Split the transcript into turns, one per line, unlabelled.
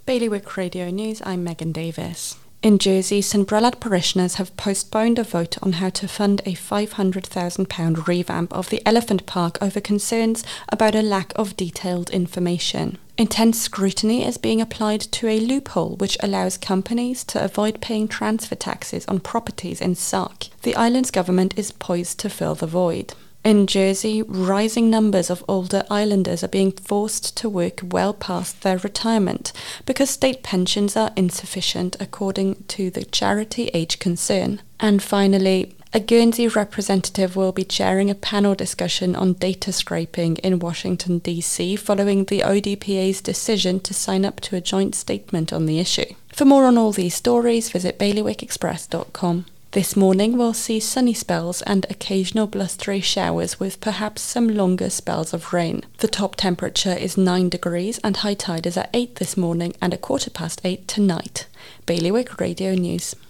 Bailiwick Radio News, I'm Megan Davis. In Jersey, St Brelad parishioners have postponed a vote on how to fund a £500,000 revamp of the Elephant Park over concerns about a lack of detailed information. Intense scrutiny is being applied to a loophole which allows companies to avoid paying transfer taxes on properties in Sark. The island's government is poised to fill the void. In Jersey, rising numbers of older islanders are being forced to work well past their retirement because state pensions are insufficient, according to the charity Age Concern. And finally, a Guernsey representative will be chairing a panel discussion on data scraping in Washington, D.C. following the ODPA's decision to sign up to a joint statement on the issue. For more on all these stories, visit bailiwickexpress.com. This morning we'll see sunny spells and occasional blustery showers with perhaps some longer spells of rain. The top temperature is 9 degrees and high tide is at 8 this morning and 8:15 tonight. Bailiwick Radio News.